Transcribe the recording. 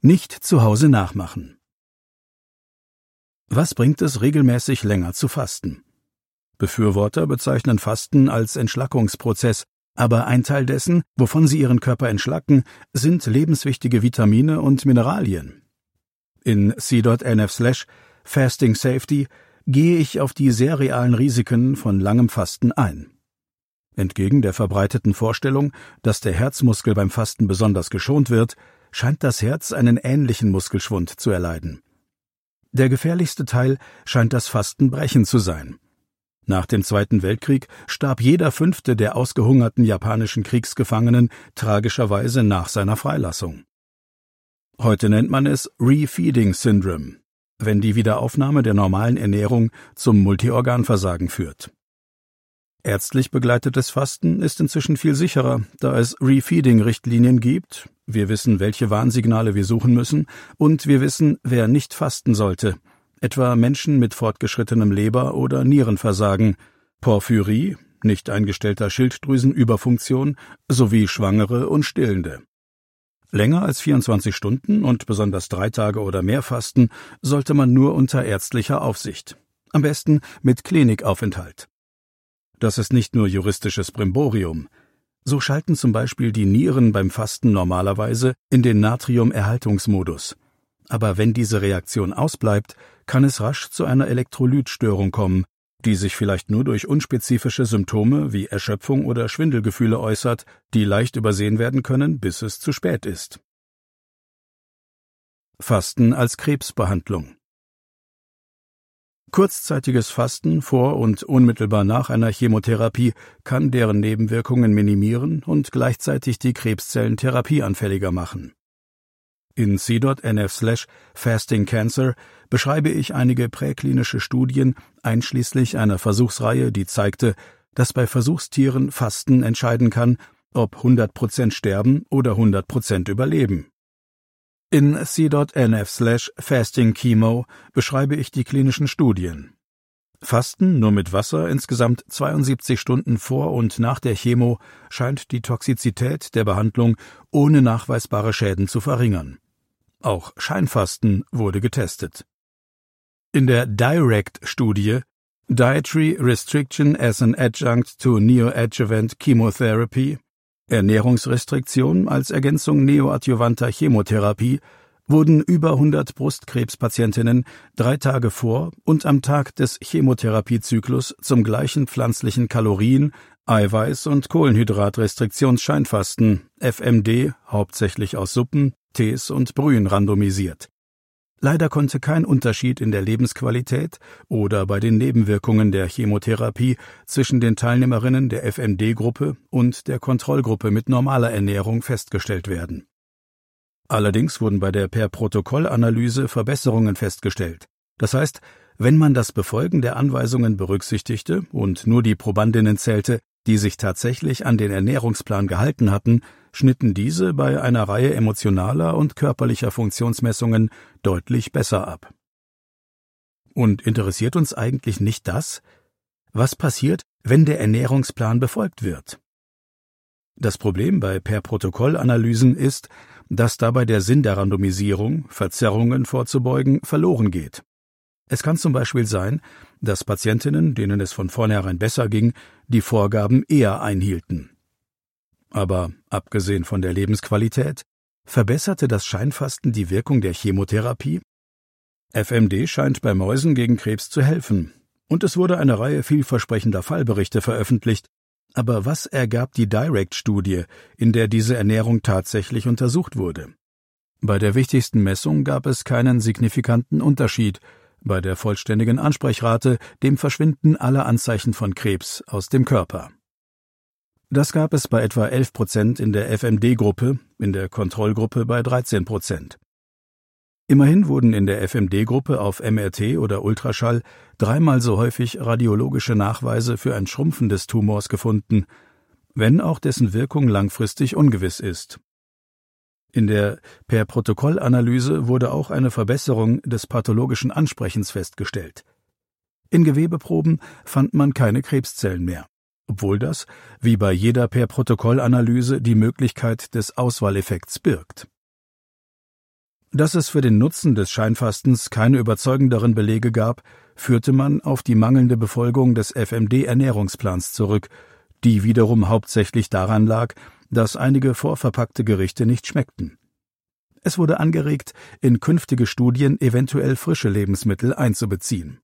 Nicht zu Hause nachmachen. Was bringt es, regelmäßig länger zu fasten? Befürworter bezeichnen Fasten als Entschlackungsprozess, aber ein Teil dessen, wovon sie ihren Körper entschlacken, sind lebenswichtige Vitamine und Mineralien. In c.nf/Fasting Safety gehe ich auf die sehr realen Risiken von langem Fasten ein. Entgegen der verbreiteten Vorstellung, dass der Herzmuskel beim Fasten besonders geschont wird, scheint das Herz einen ähnlichen Muskelschwund zu erleiden. Der gefährlichste Teil scheint das Fastenbrechen zu sein. Nach dem Zweiten Weltkrieg starb jeder 5. der ausgehungerten japanischen Kriegsgefangenen tragischerweise nach seiner Freilassung. Heute nennt man es Refeeding Syndrome, wenn die Wiederaufnahme der normalen Ernährung zum Multiorganversagen führt. Ärztlich begleitetes Fasten ist inzwischen viel sicherer, da es Refeeding-Richtlinien gibt, wir wissen, welche Warnsignale wir suchen müssen, und wir wissen, wer nicht fasten sollte, etwa Menschen mit fortgeschrittenem Leber- oder Nierenversagen, Porphyrie, nicht eingestellter Schilddrüsenüberfunktion sowie Schwangere und Stillende. Länger als 24 Stunden und besonders 3 Tage oder mehr Fasten sollte man nur unter ärztlicher Aufsicht, am besten mit Klinikaufenthalt. Das ist nicht nur juristisches Brimborium. So schalten zum Beispiel die Nieren beim Fasten normalerweise in den Natriumerhaltungsmodus. Aber wenn diese Reaktion ausbleibt, kann es rasch zu einer Elektrolytstörung kommen, die sich vielleicht nur durch unspezifische Symptome wie Erschöpfung oder Schwindelgefühle äußert, die leicht übersehen werden können, bis es zu spät ist. Fasten als Krebsbehandlung. Kurzzeitiges Fasten vor und unmittelbar nach einer Chemotherapie kann deren Nebenwirkungen minimieren und gleichzeitig die Krebszellen therapieanfälliger machen. In c.nf/Fasting Cancer beschreibe ich einige präklinische Studien, einschließlich einer Versuchsreihe, die zeigte, dass bei Versuchstieren Fasten entscheiden kann, ob 100% sterben oder 100% überleben. In c.nf/Fasting Chemo beschreibe ich die klinischen Studien. Fasten nur mit Wasser insgesamt 72 Stunden vor und nach der Chemo scheint die Toxizität der Behandlung ohne nachweisbare Schäden zu verringern. Auch Scheinfasten wurde getestet. In der DIRECT-Studie Dietary Restriction as an Adjunct to Neoadjuvant Chemotherapy Ernährungsrestriktion als Ergänzung neoadjuvanter Chemotherapie wurden über 100 Brustkrebspatientinnen 3 Tage vor und am Tag des Chemotherapiezyklus zum gleichen pflanzlichen Kalorien-, Eiweiß- und Kohlenhydratrestriktionsscheinfasten (FMD) hauptsächlich aus Suppen, Tees und Brühen randomisiert. Leider konnte kein Unterschied in der Lebensqualität oder bei den Nebenwirkungen der Chemotherapie zwischen den Teilnehmerinnen der FMD-Gruppe und der Kontrollgruppe mit normaler Ernährung festgestellt werden. Allerdings wurden bei der Per-Protokoll-Analyse Verbesserungen festgestellt. Das heißt, wenn man das Befolgen der Anweisungen berücksichtigte und nur die Probandinnen zählte, die sich tatsächlich an den Ernährungsplan gehalten hatten, schnitten diese bei einer Reihe emotionaler und körperlicher Funktionsmessungen deutlich besser ab. Und interessiert uns eigentlich nicht das? Was passiert, wenn der Ernährungsplan befolgt wird? Das Problem bei Per-Protokoll-Analysen ist, dass dabei der Sinn der Randomisierung, Verzerrungen vorzubeugen, verloren geht. Es kann zum Beispiel sein, dass Patientinnen, denen es von vornherein besser ging, die Vorgaben eher einhielten. Aber abgesehen von der Lebensqualität, verbesserte das Scheinfasten die Wirkung der Chemotherapie? FMD scheint bei Mäusen gegen Krebs zu helfen, und es wurde eine Reihe vielversprechender Fallberichte veröffentlicht. Aber was ergab die DIRECT-Studie, in der diese Ernährung tatsächlich untersucht wurde? Bei der wichtigsten Messung gab es keinen signifikanten Unterschied, bei der vollständigen Ansprechrate, dem Verschwinden aller Anzeichen von Krebs aus dem Körper. Das gab es bei etwa 11% in der FMD-Gruppe, in der Kontrollgruppe bei 13%. Immerhin wurden in der FMD-Gruppe auf MRT oder Ultraschall 3-mal so häufig radiologische Nachweise für ein Schrumpfen des Tumors gefunden, wenn auch dessen Wirkung langfristig ungewiss ist. In der Per-Protokoll-Analyse wurde auch eine Verbesserung des pathologischen Ansprechens festgestellt. In Gewebeproben fand man keine Krebszellen mehr, obwohl das, wie bei jeder Per-Protokoll-Analyse, die Möglichkeit des Auswahleffekts birgt. Dass es für den Nutzen des Scheinfastens keine überzeugenderen Belege gab, führte man auf die mangelnde Befolgung des FMD-Ernährungsplans zurück, die wiederum hauptsächlich daran lag, dass einige vorverpackte Gerichte nicht schmeckten. Es wurde angeregt, in künftige Studien eventuell frische Lebensmittel einzubeziehen.